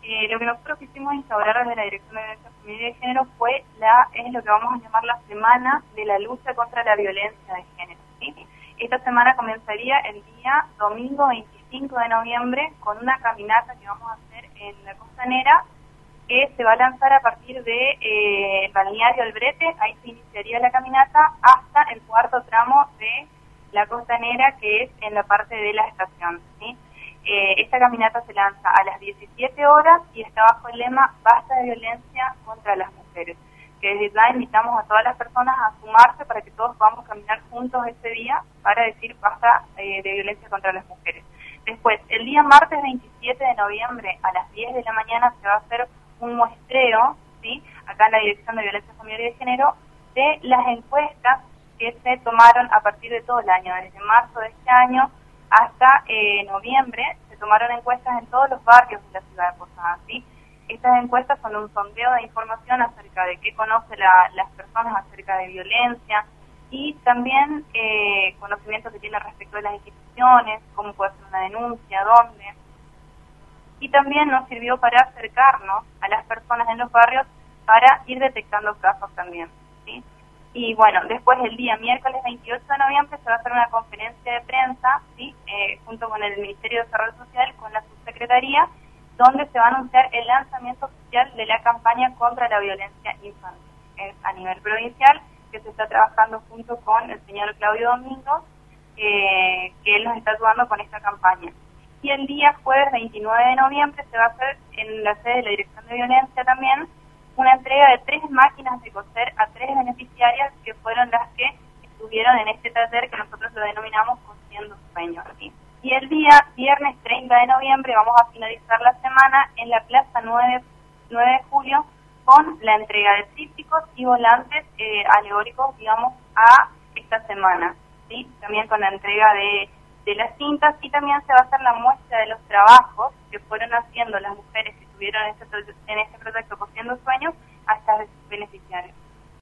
lo que nosotros quisimos instaurar desde la Dirección de Violencia Familiar y de Género es lo que vamos a llamar la Semana de la Lucha contra la Violencia de Género, ¿sí? Esta semana comenzaría el día domingo 25 de noviembre con una caminata que vamos a hacer en la Costanera, que se va a lanzar a partir de el balneario El Brete. Ahí se iniciaría la caminata hasta el cuarto tramo de la Costanera, que es en la parte de la estación, ¿sí? Esta caminata se lanza a las 17 horas y está bajo el lema Basta de violencia contra las mujeres, que desde ya invitamos a todas las personas a sumarse para que todos podamos caminar juntos este día para decir basta de violencia contra las mujeres. Después, el día martes 27 de noviembre a las 10 de la mañana se va a hacer un muestreo, ¿sí?, acá en la Dirección de Violencia Familiar y de Género, de las encuestas que se tomaron a partir de todo el año, desde marzo de este año hasta noviembre. Se tomaron encuestas en todos los barrios de la ciudad de Posadas, ¿sí? Estas encuestas son un sondeo de información acerca de qué conocen las personas acerca de violencia y también conocimientos que tienen respecto de las instituciones, cómo puede hacer una denuncia, dónde. Y también nos sirvió para acercarnos a las personas en los barrios para ir detectando casos también, ¿sí? Y bueno, después el día miércoles 28 de noviembre se va a hacer una conferencia de prensa, ¿sí?, junto con el Ministerio de Desarrollo Social, con la Subsecretaría, donde se va a anunciar el lanzamiento oficial de la campaña contra la violencia infantil a nivel provincial, que se está trabajando junto con el señor Claudio Domingos, que él nos está ayudando con esta campaña. Y el día jueves 29 de noviembre se va a hacer en la sede de la Dirección de Violencia también una entrega de 3 máquinas de coser a 3 beneficiarias que fueron las que estuvieron en este taller que nosotros lo denominamos Cosiendo Sueños, ¿sí? Y el día viernes 30 de noviembre vamos a finalizar la semana en la Plaza 9 de Julio con la entrega de trípticos y volantes alegóricos, digamos, a esta semana, ¿sí? También con la entrega de las cintas, y también se va a hacer la muestra de los trabajos que fueron haciendo las mujeres que estuvieron en este proyecto Cosiendo Sueños a estas beneficiarios.